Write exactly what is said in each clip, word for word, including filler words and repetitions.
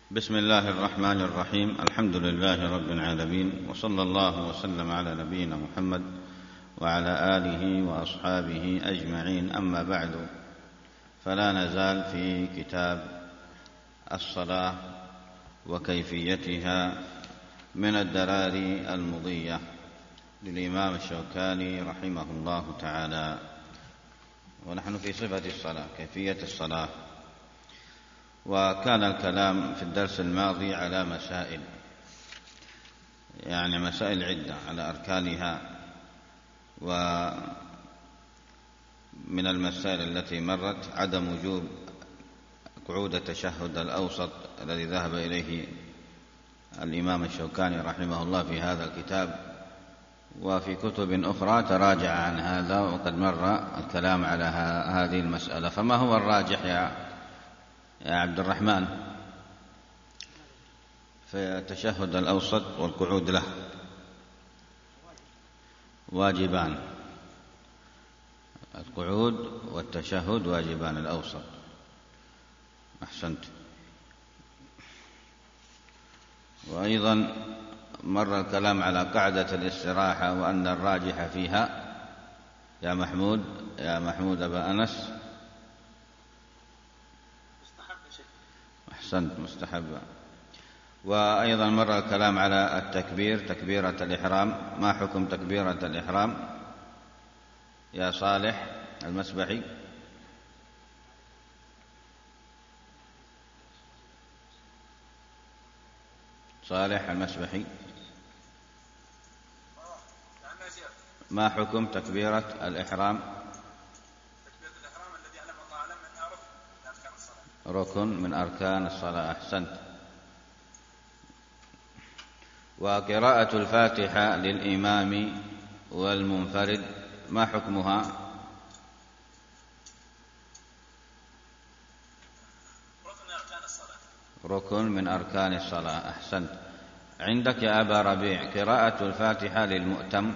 بسم الله الرحمن الرحيم. الحمد لله رب العالمين، وصلى الله وسلم على نبينا محمد وعلى آله وأصحابه أجمعين. أما بعد، فلا نزال في كتاب الصلاة وكيفيتها من الدراري المضية للإمام الشوكاني رحمه الله تعالى، ونحن في صفة الصلاة، كيفية الصلاة. وكان الكلام في الدرس الماضي على مسائل، يعني مسائل عدة على أركانها. ومن المسائل التي مرت عدم وجوب قعود التشهد الأوسط الذي ذهب إليه الإمام الشوكاني رحمه الله في هذا الكتاب، وفي كتب أخرى تراجع عن هذا، وقد مر الكلام على هذه المسألة. فما هو الراجح يا يا عبد الرحمن في التشهد الأوسط والقعود له؟ واجبان، القعود والتشهد واجبان، الأوسط. أحسنت. وأيضا مر الكلام على قاعدة الاستراحة، وأن الراجح فيها يا محمود يا محمود أبا أنس أحسنت، مستحبة. وأيضا مر الكلام على التكبير، تكبيرة الإحرام. ما حكم تكبيرة الإحرام يا صالح المسبحي؟ صالح المسبحي، ما حكم تكبيرة الإحرام؟ تكبيرة الإحرام الذي يعلم الله أعلم أنها ركن من أركان الصلاة. ركن من أركان الصلاة. أحسنت. وقراءة الفاتحة للإمام والمنفرد ما حكمها؟ ركن من أركان الصلاة. ركن من أركان الصلاة. أحسنت. عندك يا أبا ربيع قراءة الفاتحة للمؤتم؟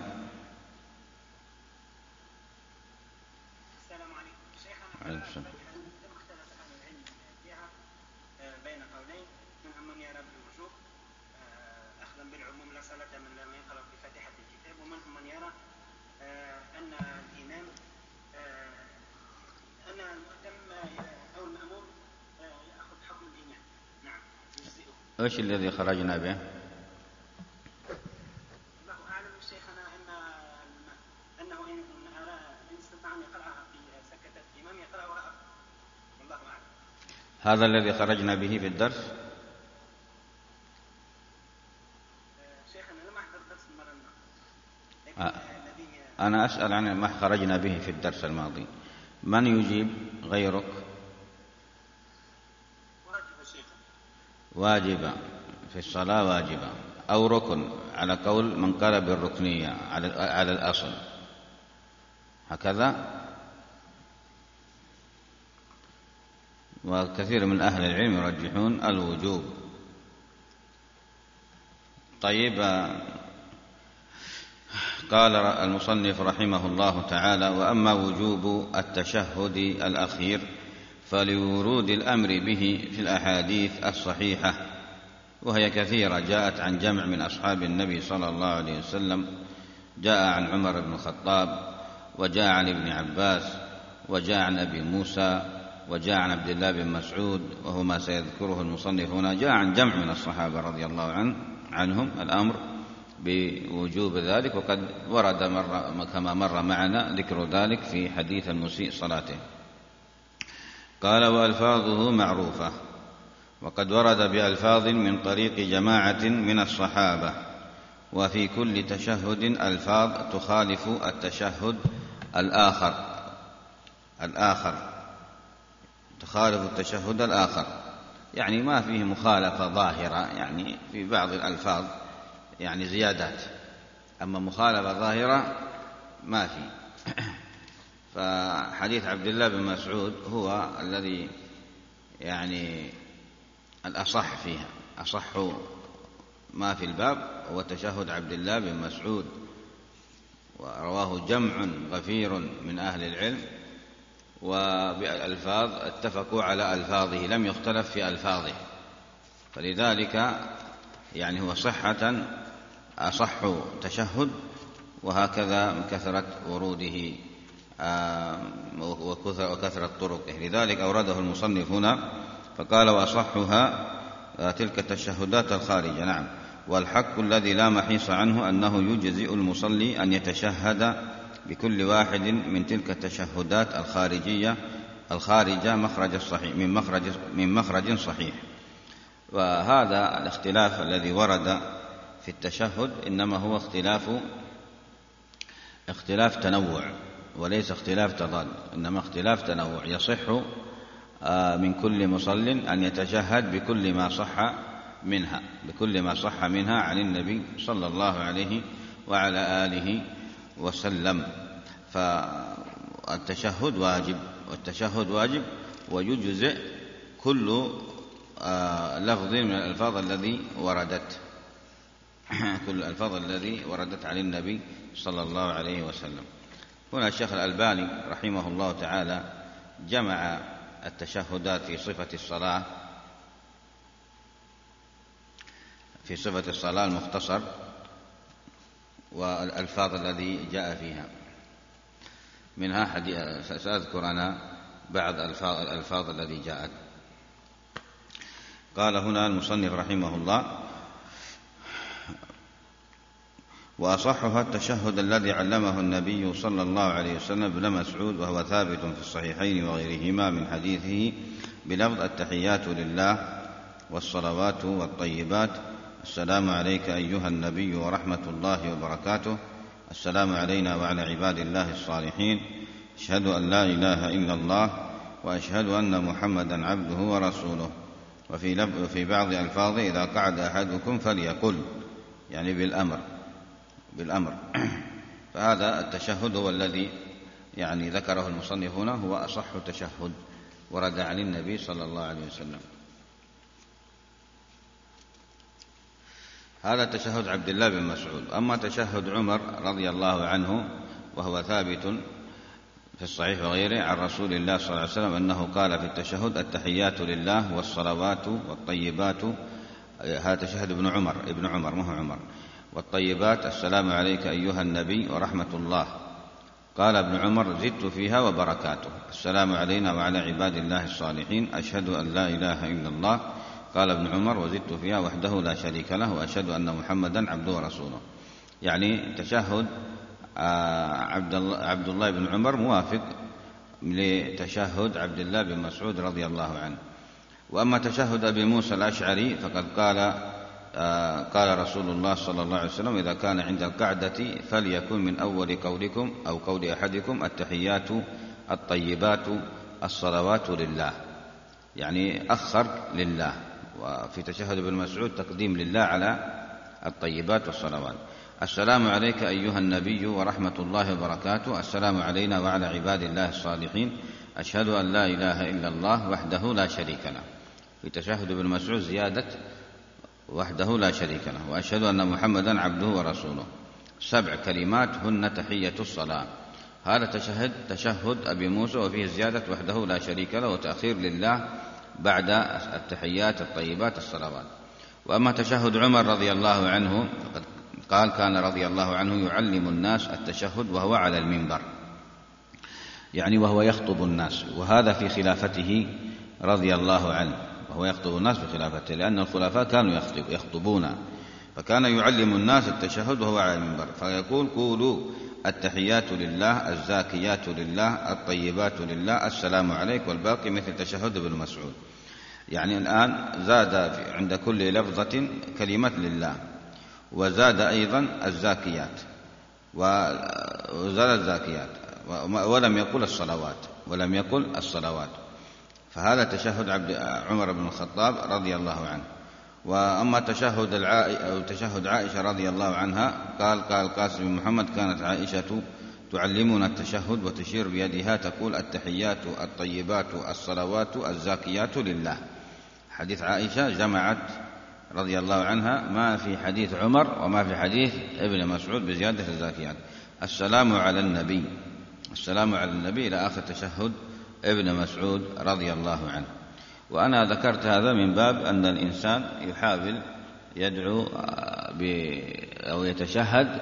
السلام عليكم. شيخنا عليكم السلام. مختلف أهل العلم فيها بين قولين، منهم من يرى بالوجوب أخذا بالعموم لا صلاة من لم يقرأ بفاتحة الكتاب، ومنهم من يرى أن الإمام أن المؤتم أو المأموم يأخذ حكم الإمام. نعم، يجزئه. إيش الذي خرجنا به؟ الله أعلم شيخنا أن أنه إن أرى إن استطاع أن يقرأها في سكتة الإمام يقرأها، والله أعلم. هذا الذي خرجنا به في الدرس. شيخنا لم أحضر درس المرة الماضية، لكن آه. الذي أنا أسأل عن ما خرجنا به في الدرس الماضي. من يجيب غيرك؟ واجب شيخنا. واجبة في الصلاة، واجبة أو ركن، على قول من قال بالركنية على على الأصل، هكذا. وكثير من أهل العلم يرجحون الوجوب. طيب، قال المصنف رحمه الله تعالى: وأما وجوب التشهد الأخير فلورود الأمر به في الأحاديث الصحيحة، وهي كثيرة، جاءت عن جمع من أصحاب النبي صلى الله عليه وسلم. جاء عن عمر بن الخطاب، وجاء عن ابن عباس، وجاء عن أبي موسى، وجاء عن عبد الله بن مسعود، وهو ما سيذكره المصنف هنا. جاء عن جمع من الصحابة رضي الله عنه عنهم الأمر بوجوب ذلك، وقد ورد مر كما مر معنا ذكر ذلك في حديث المسيء صلاته. قال: وألفاظه معروفة، وقد ورد بألفاظ من طريق جماعة من الصحابة، وفي كل تشهد ألفاظ تخالف التشهد الآخر الآخر تخالف التشهد الآخر يعني ما فيه مخالفة ظاهرة، يعني في بعض الألفاظ يعني زيادات، أما مخالفة ظاهرة ما في. فحديث عبد الله بن مسعود هو الذي يعني الأصح فيها، أصح ما في الباب هو تشهد عبد الله بن مسعود، ورواه جمع غفير من أهل العلم، وبالألفاظ اتفقوا على ألفاظه، لم يختلف في ألفاظه. فلذلك يعني هو صحة أصح تشهد، وهكذا من كثرة وروده وكثرة طرقه. لذلك أورده المصنف هنا فقال وأصحها تلك التشهدات الخارجة. نعم، والحق الذي لا محيص عنه أنه يجزئ المصلي أن يتشهد بكل واحد من تلك التشهدات الخارجية الخارجة مخرج الصحيح من مخرج من مخرج صحيح. وهذا الاختلاف الذي ورد في التشهد إنما هو اختلاف اختلاف تنوع وليس اختلاف تضاد، إنما اختلاف تنوع. يصح من كل مصل أن يتشهد بكل ما صح منها بكل ما صح منها عن النبي صلى الله عليه وعلى آله وسلم. فالتشهد واجب والتشهد واجب ويجزئ كل لفظ من الألفاظ الذي وردت كل الألفاظ الذي وردت عن النبي صلى الله عليه وسلم. هنا الشيخ الألباني رحمه الله تعالى جمع التشهدات في صفة الصلاة في صفة الصلاة المختصر والألفاظ الذي جاء فيها. منها حديث سأذكر أنا بعض الألفاظ الذي جاءت. قال هنا المصنف رحمه الله وأصحها التشهد الذي علمه النبي صلى الله عليه وسلم ابن مسعود، وهو ثابت في الصحيحين وغيرهما من حديثه بلفظ التحيات لله والصلوات والطيبات، السلام عليك أيها النبي ورحمة الله وبركاته، السلام علينا وعلى عباد الله الصالحين، أشهد أن لا إله إلا الله وأشهد أن محمدا عبده ورسوله. وفي في بعض ألفاظه إذا قعد أحدكم فليقل، يعني بالأمر بالأمر فهذا التشهد هو الذي يعني ذكره المصنف هنا هو أصح تشهد ورد عن النبي صلى الله عليه وسلم. هذا تشهد عبد الله بن مسعود. أما تشهد عمر رضي الله عنه وهو ثابت في الصحيح وغيره عن رسول الله صلى الله عليه وسلم أنه قال في التشهد التحيات لله والصلوات والطيبات. هذا تشهد ابن عمر ابن عمر ما هو عمر. والطيبات السلام عليك أيها النبي ورحمة الله. قال ابن عمر زدت فيها وبركاته، السلام علينا وعلى عباد الله الصالحين، أشهد أن لا إله إلا الله. قال ابن عمر وزدت فيها وحده لا شريك له، وأشهد أن محمدا عبده ورسوله. يعني تشهد عبد الله بن عمر موافق لتشهد عبد الله بن مسعود رضي الله عنه. وأما تشهد أبي موسى الأشعري فقد قال قال رسول الله صلى الله عليه وسلم إذا كان عند القعدة فليكن من أول قولكم أو قول أحدكم التحيات الطيبات الصلوات لله، يعني أخر لله. وفي تشهد ابن مسعود تقديم لله على الطيبات والصلوات. السلام عليك أيها النبي ورحمة الله وبركاته، السلام علينا وعلى عباد الله الصالحين، أشهد أن لا إله إلا الله وحده لا شريك له. في تشهد ابن مسعود زيادة وحده لا شريك له، وأشهد أن محمدا عبده ورسوله. سبع كلمات هن تحية الصلاة. هذا تشهد تشهد أبي موسى وفيه زيادة وحده لا شريك له وتأخير لله بعد التحيات الطيبات الصلوات. وأما تشهد عمر رضي الله عنه قال كان رضي الله عنه يعلم الناس التشهد وهو على المنبر، يعني وهو يخطب الناس، وهذا في خلافته رضي الله عنه، وهو يخطب الناس في خلافته، لأن الخلفاء كانوا يخطب يخطبون، فكان يعلم الناس التشهد وهو على المنبر، فيقول قولوا التحيات لله الزاكيات لله الطيبات لله السلام عليك، والباقي مثل تشهد ابن مسعود. يعني الآن زاد عند كل لفظة كلمة لله، وزاد أيضا الزاكيات وزاد الزاكيات ولم يقل الصلوات ولم يقل الصلوات. فهذا تشهد عبد عمر بن الخطاب رضي الله عنه. وأما تشهد أو تشهد عائشة رضي الله عنها قال قال القاسم بن محمد كانت عائشة تعلمنا التشهد وتشير بيدها تقول التحيات الطيبات الصلوات الزاكيات لله. حديث عائشة جمعت رضي الله عنها ما في حديث عمر وما في حديث ابن مسعود بزيادة الزاكيات. السلام على النبي السلام على النبي إلى آخر تشهد ابن مسعود رضي الله عنه. وأنا ذكرت هذا من باب أن الإنسان يحاول يدعو أو يتشهد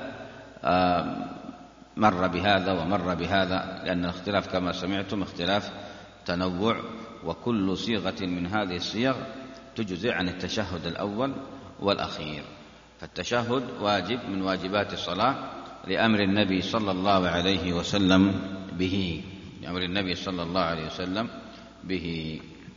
مر بهذا ومر بهذا، لأن الاختلاف كما سمعتم اختلاف تنوع، وكل صيغة من هذه الصيغ تجزئ عن التشهد الأول والأخير. فالتشهد واجب من واجبات الصلاة لأمر النبي صلى الله عليه وسلم به، لأمر النبي صلى الله عليه وسلم به.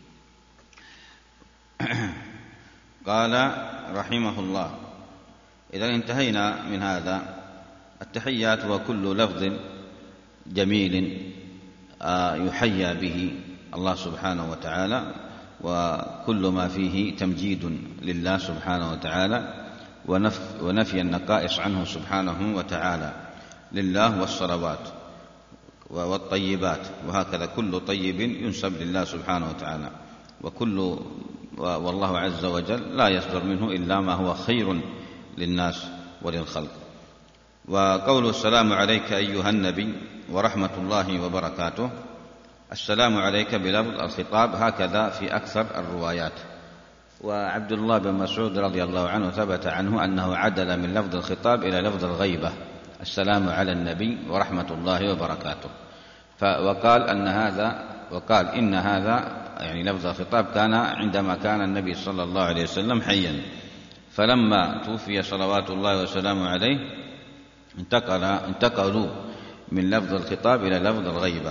قال رحمه الله: إذا انتهينا من هذا التحيات هو كل لفظ جميل يحيى به الله سبحانه وتعالى، وكل ما فيه تمجيد لله سبحانه وتعالى ونفي النقائص عنه سبحانه وتعالى لله، والصلوات والطيبات، وهكذا كل طيب ينسب لله سبحانه وتعالى، وكل والله عز وجل لا يصدر منه إلا ما هو خير للناس وللخلق. وقول السلام عليك أيها النبي ورحمة الله وبركاته، السلام عليك بلفظ الخطاب هكذا في أكثر الروايات. وعبد الله بن مسعود رضي الله عنه ثبت عنه أنه عدل من لفظ الخطاب إلى لفظ الغيبة، السلام على النبي ورحمة الله وبركاته. وقال أن هذا وقال إن هذا يعني لفظ الخطاب كان عندما كان النبي صلى الله عليه وسلم حيا، فلما توفي صلوات الله وسلامه عليه انتقل انتقلوا من لفظ الخطاب إلى لفظ الغيبة.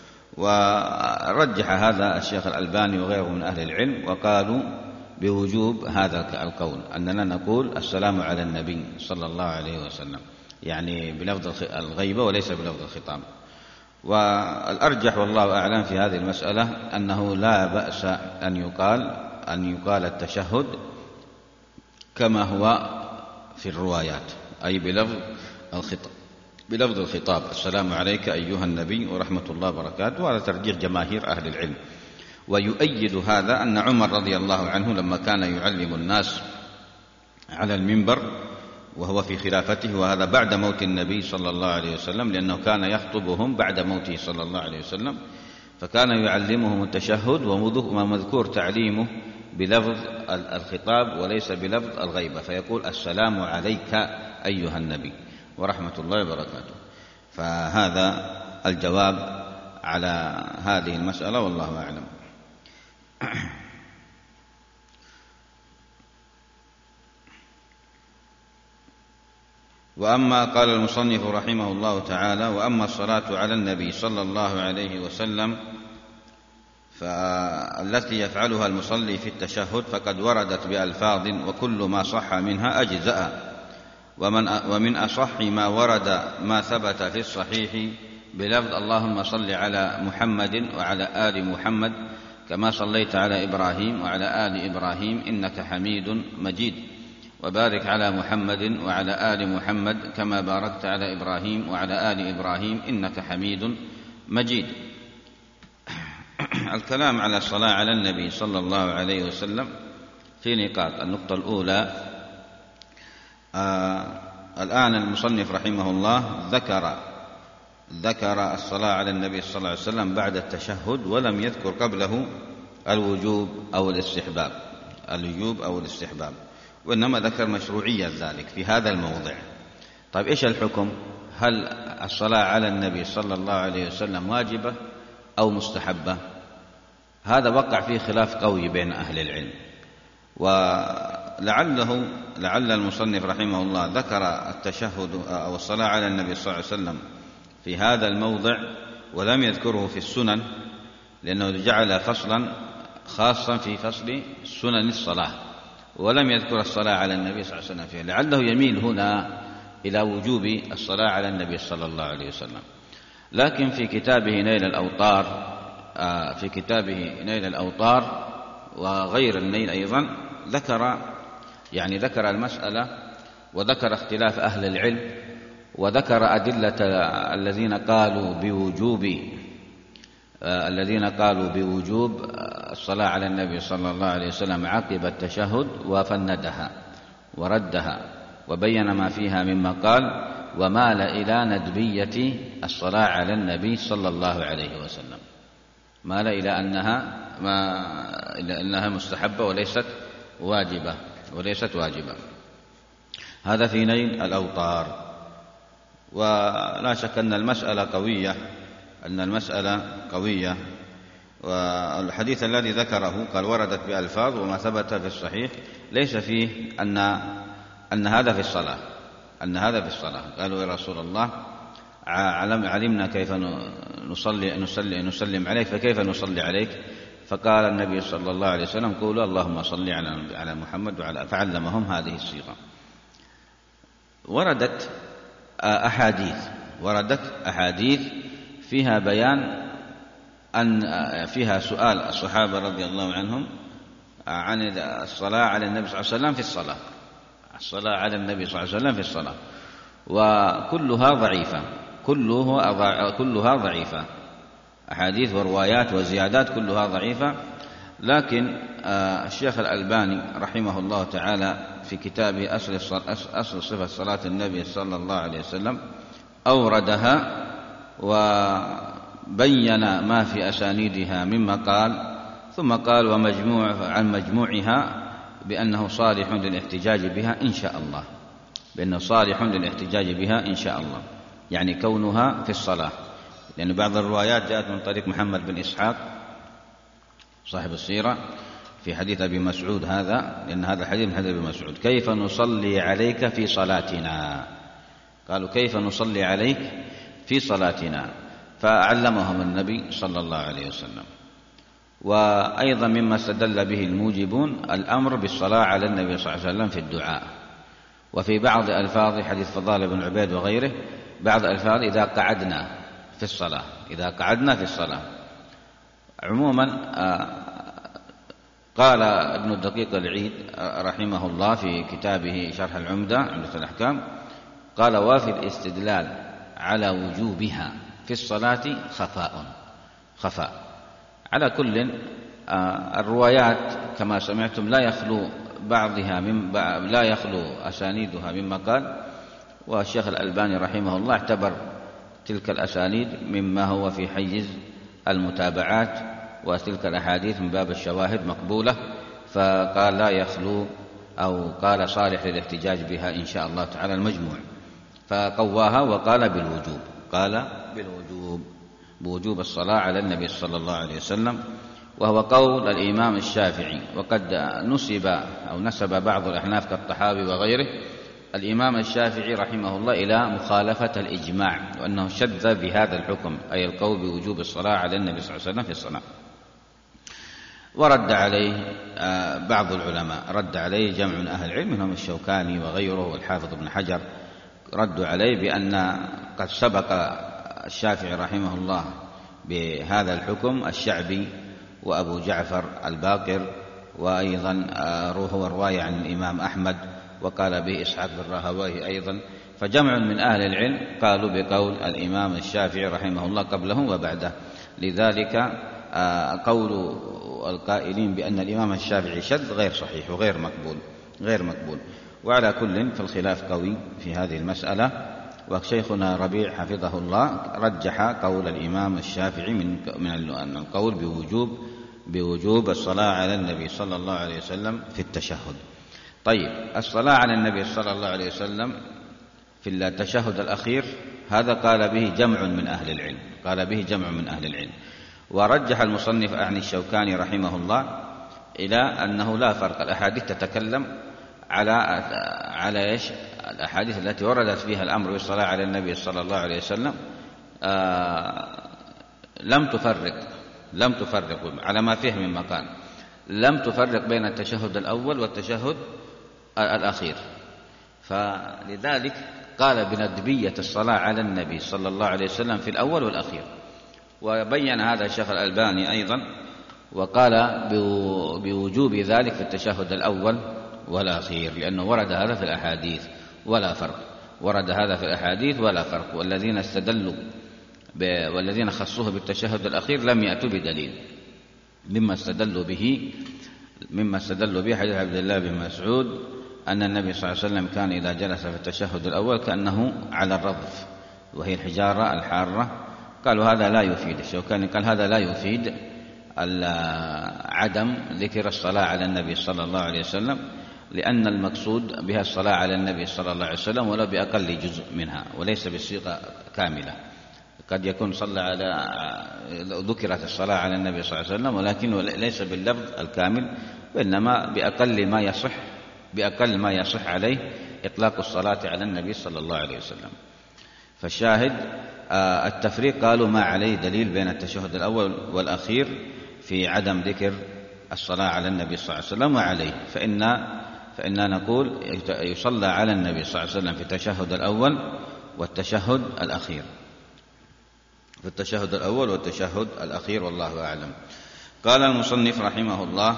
ورجح هذا الشيخ الألباني وغيره من أهل العلم، وقالوا بوجوب هذا القول، أننا نقول السلام على النبي صلى الله عليه وسلم، يعني بلفظ الغيبة وليس بلفظ الخطاب. والأرجح والله أعلم في هذه المسألة أنه لا بأس أن يقال أن يقال التشهد كما هو في الروايات، أي بلفظ الخطاب بلفظ الخطاب السلام عليك أيها النبي ورحمة الله وبركاته، وهذا ترجيح جماهير أهل العلم. ويؤيد هذا أن عمر رضي الله عنه لما كان يعلم الناس على المنبر وهو في خلافته، وهذا بعد موت النبي صلى الله عليه وسلم، لأنه كان يخطبهم بعد موته صلى الله عليه وسلم، فكان يعلمهم التشهد ومذكور تعليمه بلفظ الخطاب وليس بلفظ الغيبة، فيقول السلام عليك أيها النبي ورحمة الله وبركاته. فهذا الجواب على هذه المسألة والله أعلم. وأما قال المصنف رحمه الله تعالى: وأما الصلاة على النبي صلى الله عليه وسلم فالتي يفعلها المصلي في التشهد فقد وردت بألفاظ، وكل ما صح منها أجزأ. ومن ومن أصح ما ورد ما ثبت في الصحيح بلفظ اللهم صل على محمد وعلى آل محمد كما صليت على إبراهيم وعلى آل إبراهيم إنك حميد مجيد، وبارك على محمد وعلى آل محمد كما باركت على إبراهيم وعلى آل إبراهيم إنك حميد مجيد. الكلام على الصلاة على النبي صلى الله عليه وسلم في نقاط. النقطة الأولى، آه الآن المصنف رحمه الله ذكر ذكر الصلاة على النبي صلى الله عليه وسلم بعد التشهد، ولم يذكر قبله الوجوب أو الاستحباب الوجوب أو الاستحباب وإنما ذكر مشروعية ذلك في هذا الموضع. طيب إيش الحكم؟ هل الصلاة على النبي صلى الله عليه وسلم واجبة أو مستحبة؟ هذا وقع فيه خلاف قوي بين أهل العلم، ولعله لعل المصنف رحمه الله ذكر التشهد أو الصلاة على النبي صلى الله عليه وسلم في هذا الموضع ولم يذكره في السنن، لأنه جعل فصلا خاصا في فصل سنن الصلاة ولم يذكر الصلاة على النبي صلى الله عليه وسلم فيه، لعله يميل هنا إلى وجوب الصلاة على النبي صلى الله عليه وسلم. لكن في كتابه نيل الأوطار في كتابه نيل الأوطار وغير النيل أيضا ذكر يعني ذكر المسألة وذكر اختلاف أهل العلم، وذكر أدلة الذين قالوا بوجوب الذين قالوا بوجوب الصلاة على النبي صلى الله عليه وسلم عقب التشهد، وفندها وردها وبين ما فيها مما قال، ومال إلى ندبية الصلاة على النبي صلى الله عليه وسلم. مال إلى أنها ما إلى أنها مستحبة وليست واجبة وليست واجبة. هذا في نيل الأوطار. ولا شك أن المسألة قوية أن المسألة قوية والحديث الذي ذكره قال وردت بألفاظ وما ثبت في الصحيح ليس فيه أن أن هذا في الصلاة أن هذا في الصلاة. قالوا يا رسول الله علمنا كيف نصلي نصلي نسلم عليك فكيف نصلي عليك؟ فقال النبي صلى الله عليه وسلم قولوا اللهم صل على على محمد وعلى فعلمهم هذه الصيغة. وردت أحاديث وردت أحاديث فيها بيان أن فيها سؤال الصحابة رضي الله عنهم عن الصلاة على النبي صلى الله عليه وسلم في الصلاة الصلاة على النبي صلى الله عليه وسلم في الصلاة وكلها ضعيفة كلها كلها ضعيفة أحاديث وروايات وزيادات كلها ضعيفة. لكن الشيخ الألباني رحمه الله تعالى في كتابه أصل صفة صلاة النبي صلى الله عليه وسلم أوردها وبين ما في أسانيدها مما قال ثم قال ومجموع عن مجموعها بأنه صالح للاحتجاج بها إن شاء الله بأنه صالح للاحتجاج بها إن شاء الله يعني كونها في الصلاة. لأن يعني بعض الروايات جاءت من طريق محمد بن إسحاق صاحب السيرة في حديث أبي مسعود هذا لأن هذا الحديث من حديث أبي مسعود كيف نصلي عليك في صلاتنا قالوا كيف نصلي عليك في صلاتنا فعلمهم النبي صلى الله عليه وسلم. وأيضا مما استدل به الموجبون الأمر بالصلاة على النبي صلى الله عليه وسلم في الدعاء. وفي بعض ألفاظ حديث فضال بن عبيد وغيره بعض الألفاظ إذا قعدنا في الصلاة إذا قعدنا في الصلاة. عموما قال ابن الدقيق العيد رحمه الله في كتابه شرح العمدة عمدة الأحكام قال وفي الاستدلال على وجوبها في الصلاة خفاء خفاء. على كل الروايات كما سمعتم لا يخلو بعضها من لا يخلو أسانيدها مما قال. والشيخ الألباني رحمه الله اعتبر تلك الأسانيد مما هو في حيز المتابعات وتلك الأحاديث من باب الشواهد مقبولة فقال لا يخلو أو قال صالح للاحتجاج بها إن شاء الله تعالى المجموع فقواها وقال بالوجوب قال بالوجوب بوجوب الصلاة على النبي صلى الله عليه وسلم وهو قول الإمام الشافعي. وقد نسب أو نسب بعض الأحناف كالطحاوي وغيره الإمام الشافعي رحمه الله إلى مخالفة الإجماع وأنه شذ بهذا الحكم أي القول بوجوب الصلاة على النبي صلى الله عليه وسلم في الصلاة. ورد عليه بعض العلماء رد عليه جمع من أهل العلم منهم الشوكاني وغيره والحافظ ابن حجر ردوا عليه بأن قد سبق الشافعي رحمه الله بهذا الحكم الشعبي وأبو جعفر الباقر وأيضا هو الرواية عن الإمام أحمد وقال به إسحاق بن راهويه أيضا. فجمع من أهل العلم قالوا بقول الإمام الشافعي رحمه الله قبله وبعده. لذلك قول القائلين بأن الإمام الشافعي شذ غير صحيح وغير مقبول غير مقبول. وعلى كل فالخلاف قوي في هذه المسألة. وشيخنا ربيع حفظه الله رجح قول الإمام الشافعي من من القول بوجوب بوجوب الصلاة على النبي صلى الله عليه وسلم في التشهد. طيب الصلاة على النبي صلى الله عليه وسلم في التشهد الأخير هذا قال به جمع من أهل العلم قال به جمع من أهل العلم. ورجح المصنف عن الشوكاني رحمه الله إلى أنه لا فرق. الأحاديث تتكلم على على إيش الأحاديث التي وردت فيها الأمر بالصلاة على النبي صلى الله عليه وسلم آه لم تفرق لم تفرق على ما فيه من مكان لم تفرق بين التشهد الأول والتشهد الأخير. فلذلك قال بندبية الصلاة على النبي صلى الله عليه وسلم في الأول والأخير. وبين هذا الشيخ الألباني أيضا وقال بوجوب ذلك في التشهد الأول والأخير لأنه ورد هذا في الأحاديث ولا فرق ورد هذا في الأحاديث ولا فرق. والذين استدلوا والذين خصوه بالتشهد الأخير لم يأتوا بدليل مما استدلوا به مما استدلوا به حديث عبد الله بن مسعود أن النبي صلى الله عليه وسلم كان إذا جلس في التشهد الأول كأنه على الرضف وهي الحجارة الحارة. قالوا هذا لا يفيد. الشوكاني قال هذا لا يفيد عدم ذكر الصلاة على النبي صلى الله عليه وسلم، لأن المقصود بها الصلاة على النبي صلى الله عليه وسلم ولو بأقل جزء منها وليس بالصيغة كاملة. قد يكون صلى على ذكرت الصلاة على النبي صلى الله عليه وسلم ولكن ليس باللفظ الكامل، وإنما بأقل ما يصح بأقل ما يصح عليه إطلاق الصلاة على النبي صلى الله عليه وسلم. فالشاهد التفريق قالوا ما عليه دليل بين التشهد الأول والأخير في عدم ذكر الصلاة على النبي صلى الله عليه وسلم، وعليه فإن فإننا نقول يصلى على النبي صلى الله عليه وسلم في التشهد الأول والتشهد الأخير، في التشهد الأول والتشهد الأخير، والله أعلم. قال المصنف رحمه الله: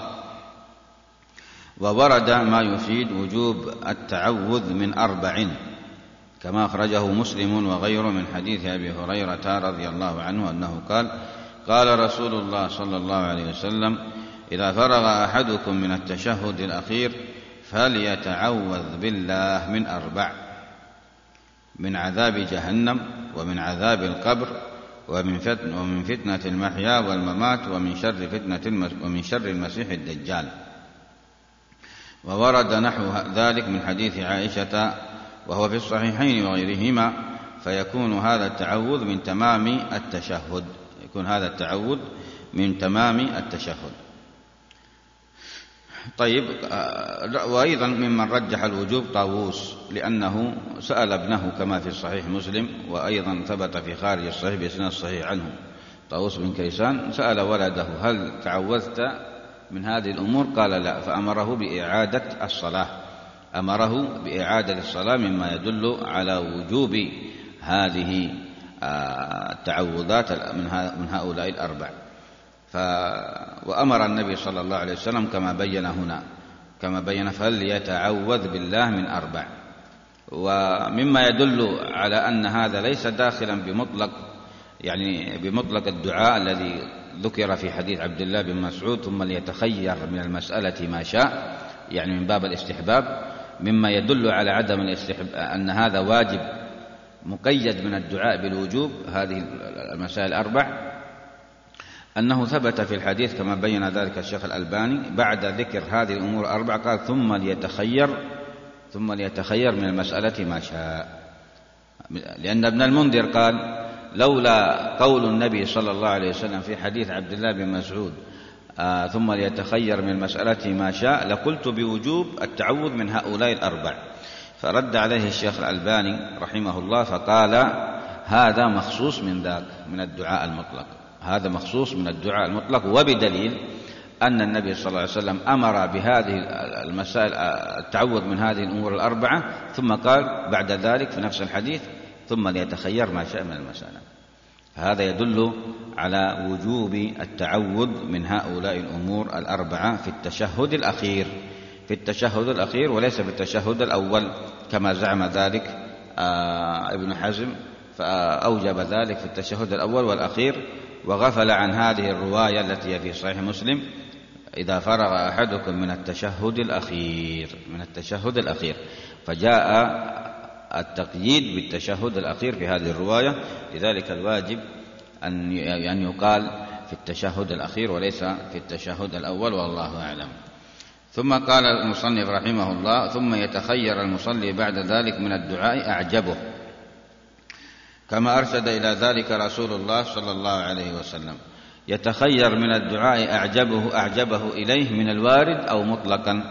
وورد ما يفيد وجوب التعوذ من أربع كما أخرجه مسلم وغيره من حديث أبي هريرة رضي الله عنه أنه قال: قال رسول الله صلى الله عليه وسلم: إذا فرغ أحدكم من التشهد الأخير فليتعوذ بالله من أربع: من عذاب جهنم، ومن عذاب القبر، ومن فتن ومن فتنة المحيا والممات، ومن شر فتنة ومن شر المسيح الدجال. وورد نحو ذلك من حديث عائشة وهو في الصحيحين وغيرهما، فيكون هذا التعوذ من تمام التشهد يكون هذا التعوذ من تمام التشهد. طيب، وأيضا ممن رجح الوجوب طاووس، لأنه سأل ابنه كما في صحيح مسلم، وأيضا ثبت في خارج الصحيح بإسناد الصحيح عنه طاووس بن كيسان سأل ولده: هل تعوذت من هذه الأمور؟ قال لا، فأمره بإعادة الصلاة أمره بإعادة الصلاة مما يدل على وجوب هذه التعوذات من هؤلاء الأربع. ف... وأمر النبي صلى الله عليه وسلم كما بين هنا كما بين فليتعوذ بالله من أربع. ومما يدل على أن هذا ليس داخلا بمطلق يعني بمطلق الدعاء الذي ذكر في حديث عبد الله بن مسعود: ثم ليتخير من المسألة ما شاء، يعني من باب الاستحباب. مما يدل على عدم الاستحباب أن هذا واجب مقيد من الدعاء بالوجوب، هذه المسائل الأربع، أنه ثبت في الحديث كما بين ذلك الشيخ الألباني بعد ذكر هذه الأمور الأربع قال: ثم ليتخير ثم ليتخير من المسألة ما شاء. لأن ابن المنذر قال: لولا قول النبي صلى الله عليه وسلم في حديث عبد الله بن مسعود آه ثم ليتخير من المسألة ما شاء لقلت بوجوب التعوذ من هؤلاء الأربع. فرد عليه الشيخ الألباني رحمه الله فقال: هذا مخصوص من ذاك من الدعاء المطلق هذا مخصوص من الدعاء المطلق وبدليل أن النبي صلى الله عليه وسلم أمر بهذه المسائل التعوذ من هذه الأمور الأربعة، ثم قال بعد ذلك في نفس الحديث: ثم ليتخير ما شاء من المسألة. هذا يدل على وجوب التعوذ من هؤلاء الأمور الأربعة في التشهد الأخير في التشهد الأخير وليس في التشهد الأول كما زعم ذلك ابن حزم، فأوجب ذلك في التشهد الأول والأخير، وغفل عن هذه الرواية التي في صحيح مسلم: إذا فرغ أحدكم من التشهد الأخير من التشهد الأخير فجاء التقييد بالتشهد الأخير في هذه الرواية، لذلك الواجب أن أن يقال في التشهد الأخير وليس في التشهد الأول، والله أعلم. ثم قال المصنف رحمه الله: ثم يتخير المصلي بعد ذلك من الدعاء أعجبه، كما أرشد إلى ذلك رسول الله صلى الله عليه وسلم. يتخير من الدعاء أعجبه أعجبه إليه من الوارد أو مطلقا.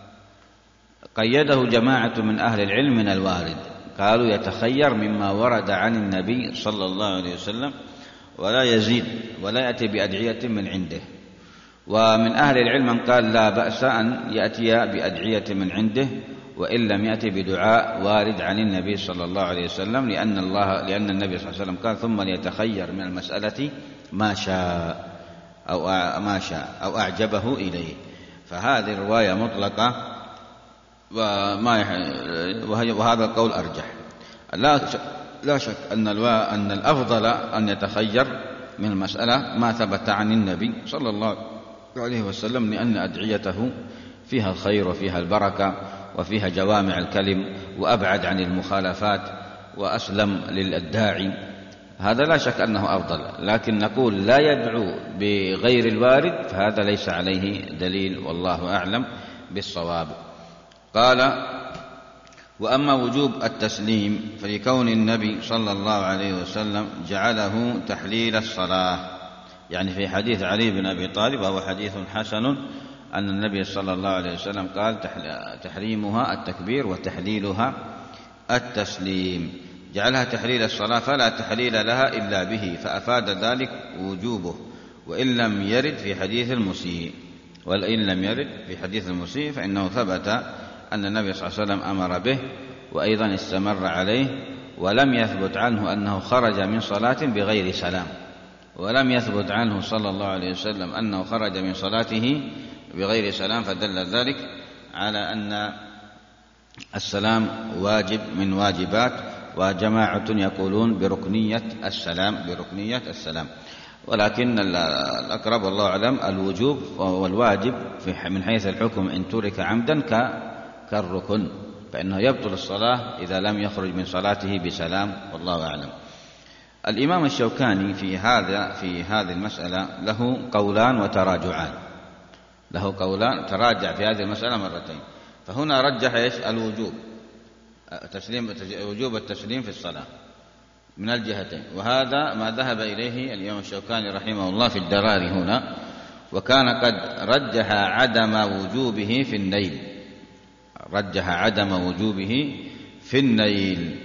قيده جماعة من أهل العلم من الوارد، قالوا يتخير مما ورد عن النبي صلى الله عليه وسلم ولا يزيد ولا يأتي بأدعية من عنده. ومن أهل العلم من قال لا بأس أن يأتي بأدعية من عنده وإن لم يأتي بدعاء وارد عن النبي صلى الله عليه وسلم، لأن الله لأن النبي صلى الله عليه وسلم قال: ثم ليتخير من المسألة ما شاء أو ما شاء أو أعجبه إليه. فهذه الرواية مطلقة، وما وهذا القول أرجح. لا لا شك أن أن الأفضل أن يتخير من المسألة ما ثبت عن النبي صلى الله عليه وسلم، لأن أدعيته فيها الخير وفيها البركة وفيها جوامع الكلم وأبعد عن المخالفات وأسلم للداعي. هذا لا شك أنه أفضل، لكن نقول لا يدعو بغير الوارد فهذا ليس عليه دليل، والله أعلم بالصواب. قال: وأما وجوب التسليم فلكون النبي صلى الله عليه وسلم جعله تحليل الصلاة، يعني في حديث علي بن أبي طالب وهو حديث حسن أن النبي صلى الله عليه وسلم قال: تحريمها التكبير وتحليلها التسليم، جعلها تحليل الصلاة فلا تحليل لها إلا به، فأفاد ذلك وجوبه، وإن لم يرد في حديث المسيء وإن لم يرد في حديث المسيء فإنه ثبت أن النبي صلى الله عليه وسلم أمر به وأيضا استمر عليه، ولم يثبت عنه أنه خرج من صلاة بغير سلام، ولم يثبت عنه صلى الله عليه وسلم أنه خرج من صلاته بغير سلام، فدل ذلك على أن السلام واجب من واجبات، وجماعة يقولون بركنية السلام بركنية السلام ولكن الأقرب والله أعلم الوجوب والواجب من حيث الحكم إن ترك عمدا كالركن، فإنه يبطل الصلاة إذا لم يخرج من صلاته بسلام، والله أعلم. الإمام الشوكاني في هذا في هذه المسألة له قولان وتراجعان، له قولان تراجع في هذه المسألة مرتين، فهنا رجح ايش؟ الوجوب تسليم وجوب التسليم في الصلاة من الجهتين، وهذا ما ذهب إليه الإمام الشوكاني رحمه الله في الدراري هنا، وكان قد رجح عدم وجوبه في النيل، رجح عدم وجوبه في النيل،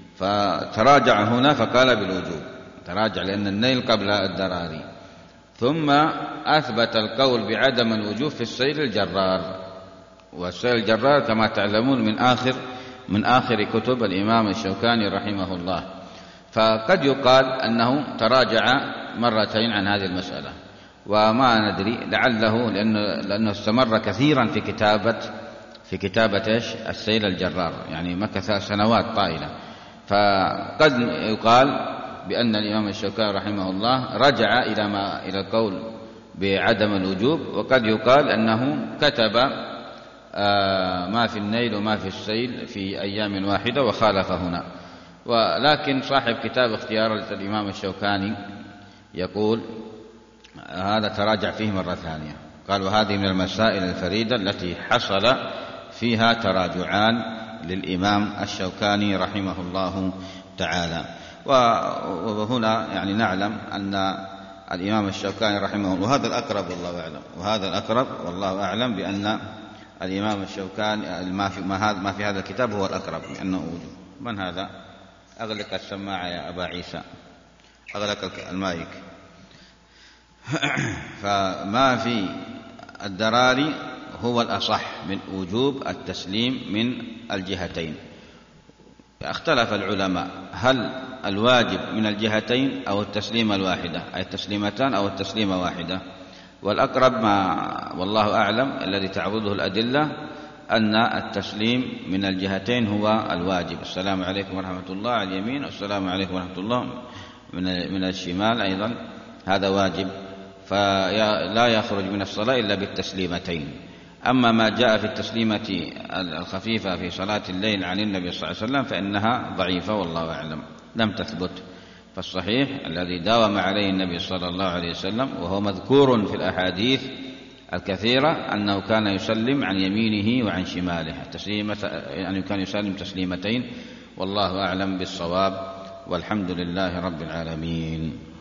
فتراجع هنا فقال بالوجوب، تراجع لأن النيل قبل الدراري، ثم أثبت القول بعدم الوجوب في السيل الجرار، والسيل الجرار كما تعلمون من آخر من آخر كتب الإمام الشوكاني رحمه الله، فقد يقال أنه تراجع مرتين عن هذه المسألة، وما ندري لعله لأنه, لأنه استمر كثيرا في كتابة في كتابة إيش؟ السيل الجرار، يعني مكث سنوات طائلة، فقد يقال بأن الإمام الشوكاني رحمه الله رجع إلى ما إلى القول بعدم الوجوب، وقد يقال أنه كتب ما في النيل وما في السيل في أيام واحدة وخالف هنا. ولكن صاحب كتاب اختيار الإمام الشوكاني يقول هذا تراجع فيه مرة ثانية، قال: وهذه من المسائل الفريدة التي حصل فيها تراجعان للإمام الشوكاني رحمه الله تعالى. وهنا يعني نعلم أن الإمام الشوكاني رحمه الله، وهذا الأقرب والله أعلم، وهذا الأقرب والله أعلم بأن الإمام الشوكاني ما في ما هذا ما في هذا الكتاب هو الأقرب، لأنه وجود. من هذا؟ أغلق السماعة يا أبا عيسى، أغلق المايك. فما في الدراري هو الأصح من وجوب التسليم من الجهتين. اختلف العلماء هل الواجب من الجهتين أو التسليمة الواحدة، أي التسليمتان أو التسليمة واحدة، والأقرب ما والله أعلم الذي تعرضه الأدلة أن التسليم من الجهتين هو الواجب، السلام عليكم ورحمة الله على اليمين والسلام عليكم ورحمة الله من الشمال أيضا، هذا واجب، فلا يخرج من الصلاة إلا بالتسليمتين. أما ما جاء في التسليمة الخفيفة في صلاة الليل عن النبي صلى الله عليه وسلم فإنها ضعيفة والله أعلم، لم تثبت. فالصحيح الذي داوم عليه النبي صلى الله عليه وسلم وهو مذكور في الأحاديث الكثيرة أنه كان يسلم عن يمينه وعن شماله، تسليمة يعني كان يسلم تسليمتين، والله أعلم بالصواب، والحمد لله رب العالمين.